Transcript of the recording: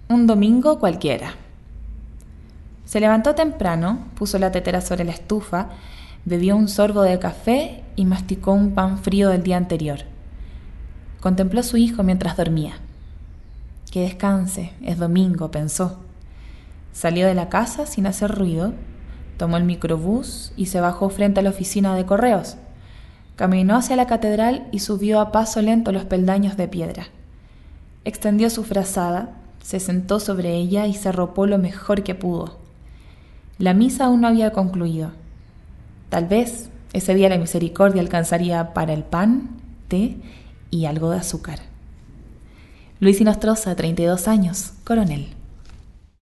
Un domingo cualquiera. Se levantó temprano, puso la tetera sobre la estufa, bebió un sorbo de café y masticó un pan frío del día anterior. Contempló a su hijo mientras dormía. Que descanse, es domingo, pensó. Salió de la casa sin hacer ruido, tomó el microbús y se bajó frente a la oficina de correos. Caminó hacia la catedral y subió a paso lento los peldaños de piedra. Extendió su frazada, se sentó sobre ella y se arropó lo mejor que pudo. La misa aún no había concluido. Tal vez ese día la misericordia alcanzaría para el pan, té y algo de azúcar. Luis Inostroza, 32 años, coronel.